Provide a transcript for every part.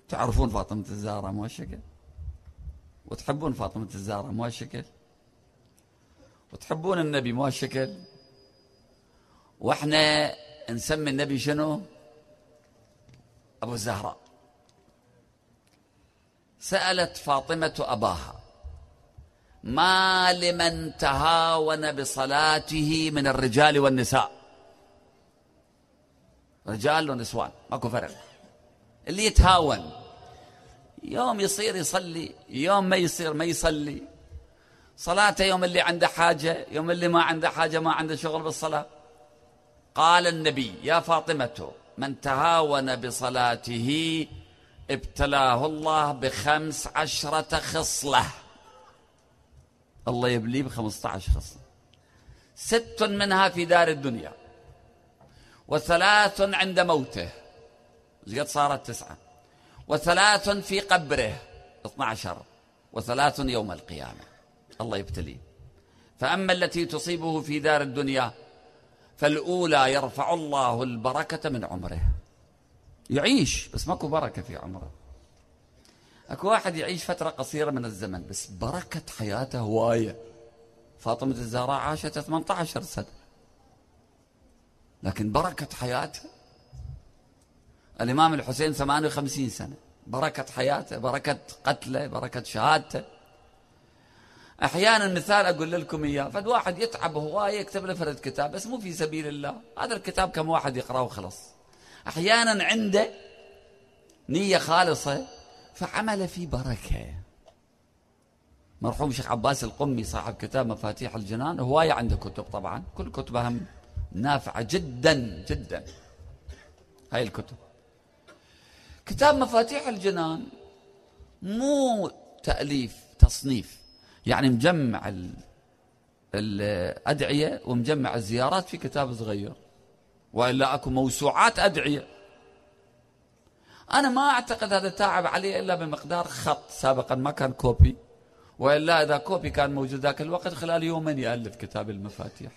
تعرفون فاطمة الزهراء مو هالشكل، وتحبون فاطمة الزهراء مو هالشكل، وتحبون النبي مو هالشكل، واحنا نسمي النبي شنو؟ أبو الزهراء. سألت فاطمة أباها: ما لمن تهاون بصلاته من الرجال والنساء؟ رجال ونسوان ماكو فرق. اللي يتهاون يوم يصير يصلي، يوم ما يصير ما يصلي، صلاته يوم اللي عنده حاجة، يوم اللي ما عنده حاجة ما عنده شغل بالصلاة. قال النبي: يا فاطمة، من تهاون بصلاته ابتلاه الله ب15 خصلة. الله يبليه ب15 خصلة، 6 منها في دار الدنيا، و3 عند موته، قد صارت 9، و3 في قبره 12، و3 يوم القيامة. الله يبتليه. فأما التي تصيبه في دار الدنيا فالأولى يرفع الله البركة من عمره، يعيش بس ماكو بركة في عمره. اكو واحد يعيش فترة قصيرة من الزمن بس بركة حياته هواية. فاطمة الزهراء عاشت 18 سنة لكن بركة حياته. الإمام الحسين 58 سنة، بركة حياته، بركة قتله، بركة شهادته. أحيانا مثال أقول لكم إياه: فد واحد يتعب هواية يكتب له فرد كتاب بس مو في سبيل الله، هذا الكتاب كم واحد يقرأه وخلص. أحيانا عنده نية خالصة فعمل فيه بركة. مرحوم شيخ عباس القمي صاحب كتاب مفاتيح الجنان، هواية عنده كتب، طبعا كل كتبها نافعة جدا جدا. هاي الكتب، كتاب مفاتيح الجنان مو تأليف، تصنيف، يعني مجمع الأدعية ومجمع الزيارات في كتاب صغير، وإلا أكو موسوعات أدعية. أنا ما أعتقد هذا تعب عليه إلا بمقدار خط، سابقا ما كان كوبي، وإلا إذا كوبي كان موجود ذاك الوقت خلال يومين يألف كتاب المفاتيح.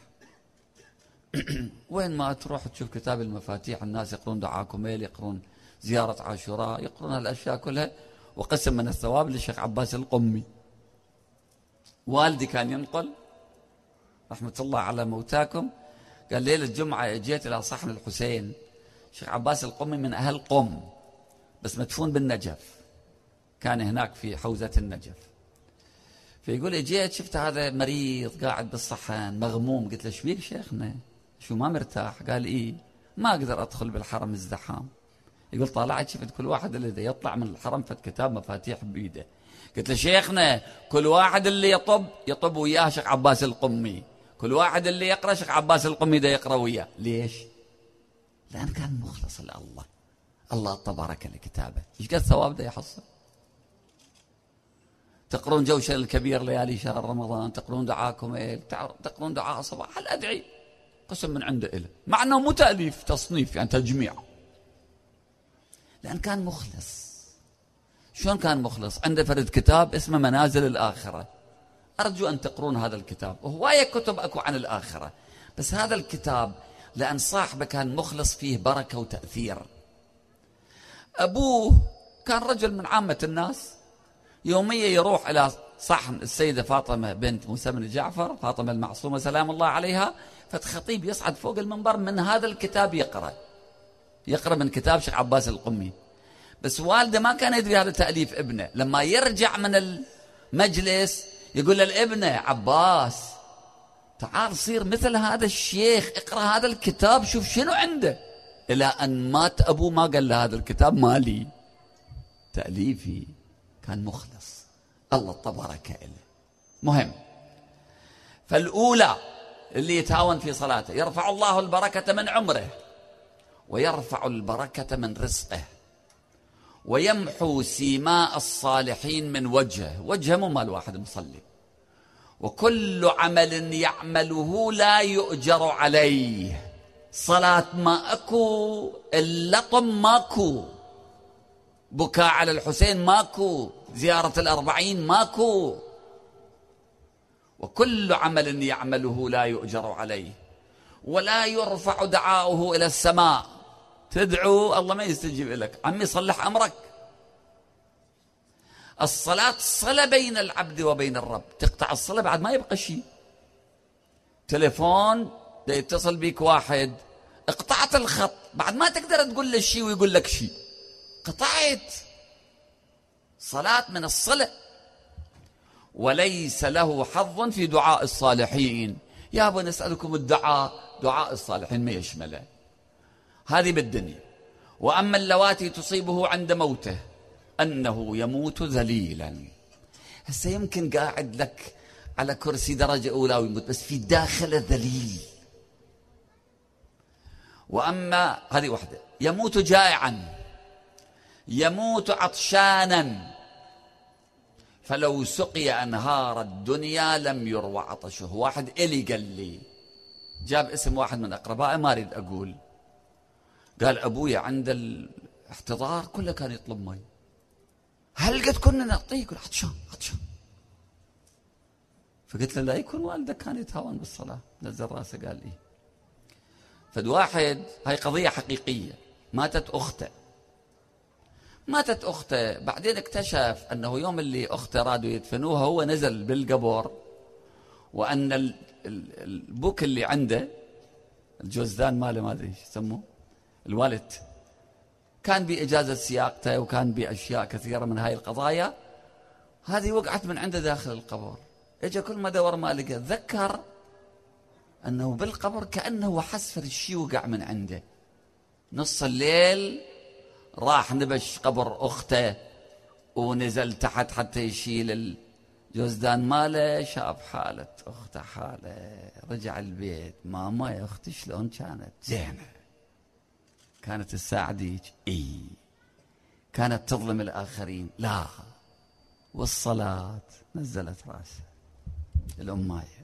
وين ما تروح تشوف كتاب المفاتيح الناس يقرون دعاء كميل، يقرون زيارة عاشوراء، يقرون هالأشياء كلها، وقسم من الثواب للشيخ عباس القمي. والدي كان ينقل رحمة الله على موتاكم، قال ليلة الجمعة جيت إلى صحن الحسين. الشيخ عباس القمي من أهل قم بس مدفون بالنجف، كان هناك في حوزة النجف. فيقول لي جيت شفت هذا مريض قاعد بالصحن مغموم. قلت له ايش بيك شيخنا؟ شو ما مرتاح؟ قال إيه ما أقدر أدخل بالحرم الزحام. يقول طالعت شفت كل واحد اللي يطلع من الحرم فت كتاب مفاتيح بيده. قلت له شيخنا كل واحد اللي يطب وياه شيخ عباس القمي، كل واحد اللي يقرأ شيخ عباس القمي ده يقرأ وياه. ليش؟ لأن كان مخلص لله، الله تبارك لكتابه. ايش قد ثواب ده يحصل؟ تقرون جوشن الكبير ليالي شهر رمضان، تقرون دعاكم تقرون دعاء صباح الأدعي، قسم من عنده إله، مع أنه مو تأليف، تصنيف يعني تجميع، لأن كان مخلص. شلون كان مخلص؟ عنده فرد كتاب اسمه منازل الآخرة، أرجو أن تقرون هذا الكتاب. وهواية كتب أكو عن الآخرة، بس هذا الكتاب لأن صاحبه كان مخلص فيه بركة وتأثير. أبوه كان رجل من عامة الناس، يوميا يروح إلى صحن السيدة فاطمة بنت موسى بن جعفر، فاطمة المعصومة سلام الله عليها، فالخطيب يصعد فوق المنبر من هذا الكتاب يقرأ من كتاب شيخ عباس القمي. بس والده ما كان يدري هذا تأليف ابنه. لما يرجع من المجلس يقول للابنه عباس تعال صير مثل هذا الشيخ، اقرأ هذا الكتاب شوف شنو عنده. إلى أن مات أبوه ما قال له هذا الكتاب مالي، تأليفي. كان مخلص، الله تبارك إله. مهم، فالأولى اللي يتهاون في صلاته يرفع الله البركة من عمره، ويرفع البركة من رزقه، ويمحو سيماء الصالحين من وجهه مو مال واحد مصلي. وكل عمل يعمله لا يؤجر عليه. صلاة ما أكو، اللطم ماكو، بكاء على الحسين ماكو، زيارة الأربعين ماكو. وكل عمل يعمله لا يؤجر عليه، ولا يرفع دعاؤه إلى السماء. تدعو الله ما يستجيب لك، عمي صلح أمرك، الصلاة صلة بين العبد وبين الرب، تقطع الصلة بعد ما يبقى شيء. تليفون دا يتصل بيك واحد، اقطعت الخط، بعد ما تقدر تقول له شيء ويقول لك شيء، قطعت. صلاة من الصلة. وليس له حظ في دعاء الصالحين. يا أبو نسألكم الدعاء، دعاء الصالحين ما يشمله، هذه بالدنيا. وأما اللواتي تصيبه عند موته أنه يموت ذليلا. هسه يمكن قاعد لك على كرسي درجة أولى ويموت، بس في داخله ذليل. وأما هذه واحدة، يموت جائعا، يموت عطشانا، فلو سقي أنهار الدنيا لم يروى عطشه. واحد إلي قال لي، جاب اسم واحد من أقربائي ما أريد أقول، قال أبويا عند الاحتضار كله كان يطلب مي، هل قد كنا نعطيه؟ يقول عطشان عطشان. فقلت له لا يكون والدك كان يتهاون بالصلاة. نزل راسه قال لي. فد واحد، هاي قضية حقيقية، ماتت أخته، بعدين اكتشف أنه يوم اللي أخته رادوا يدفنوها هو نزل بالقبر، وأن البوك اللي عنده، الجوزدان ماله ما أدري ايش يسموه، الوالد، كان بإجازة سياقته وكان بأشياء كثيرة من هاي القضايا، هذه وقعت من عنده داخل القبر. اجى كل ما دور ما لقى، ذكر أنه بالقبر كأنه حس الشيء وقع من عنده. نص الليل راح نبش قبر أخته ونزل تحت حتى يشيل الجوزدان ماله، شاف حالة أخته حالة، رجع البيت، ماما يا أختي شلون كانت؟ زينة. كانت تساعدك؟ إي. كانت تظلم الآخرين؟ لا. والصلاة؟ نزلت راسه الأماية،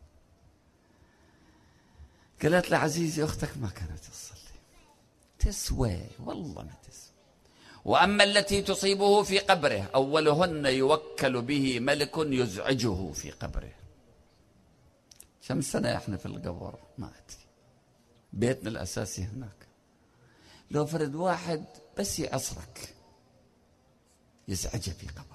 قالت له عزيزي أختك ما كانت تصلي. تسوى والله ما تسوى. وأما التي تصيبه في قبره أولهن يوكل به ملك يزعجه في قبره. كم سنة احنا في القبر ما أدري، بيتنا الأساسي هناك. لو فرد واحد بس يعصرك يزعجه في قبره.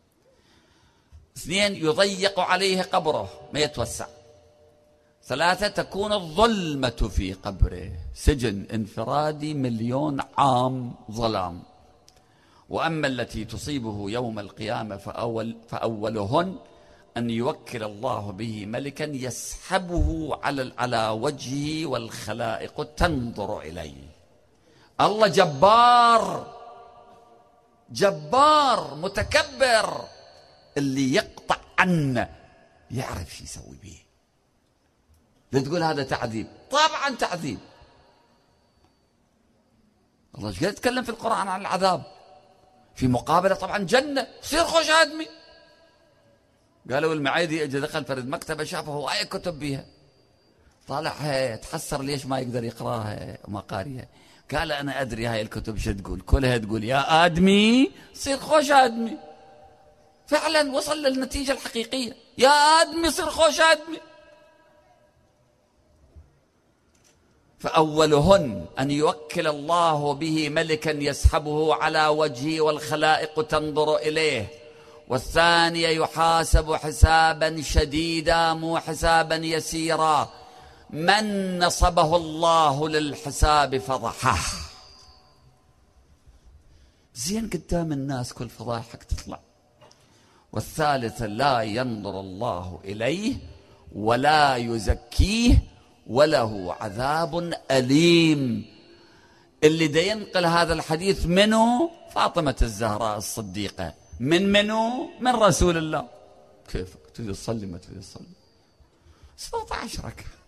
2 يضيق عليه قبره ما يتوسع. 3 تكون الظلمة في قبره، سجن انفرادي 1,000,000 عام ظلام. وأما التي تصيبه يوم القيامة فأولهن أن يوكل الله به ملكا يسحبه على وجهه والخلائق تنظر إليه. الله جبار متكبر، اللي يقطع عنه يعرف شو يسوي به. لا تقول هذا تعذيب، طبعا تعذيب. الله ايش قاعد يتكلم في القرآن عن العذاب، في مقابلة طبعا جنة، صير خوش آدمي. قالوا المعيدي اجى دخل فرد مكتبة شافه هواية كتب بيها، طالعها تحسر ليش ما يقدر يقراها وما قاريها. قال أنا أدري هاي الكتب شو تقول، كلها تقول يا آدمي صير خوش آدمي. فعلا وصل للنتيجة الحقيقية، يا آدمي صير خوش آدمي. فأولهن أن يوكل الله به ملكا يسحبه على وجهه والخلائق تنظر إليه. والثانية يحاسب حسابا شديدا مو حسابا يسيرا، من نصبه الله للحساب فضحه. زين قدام الناس كل فضايحك تطلع. والثالثة لا ينظر الله إليه ولا يزكيه وله عذاب أليم. اللي دا ينقل هذا الحديث منه فاطمة الزهراء الصديقة، منه؟ من رسول الله. كيفك تريد تصلي ما تريد تصلي؟ 17 ركعة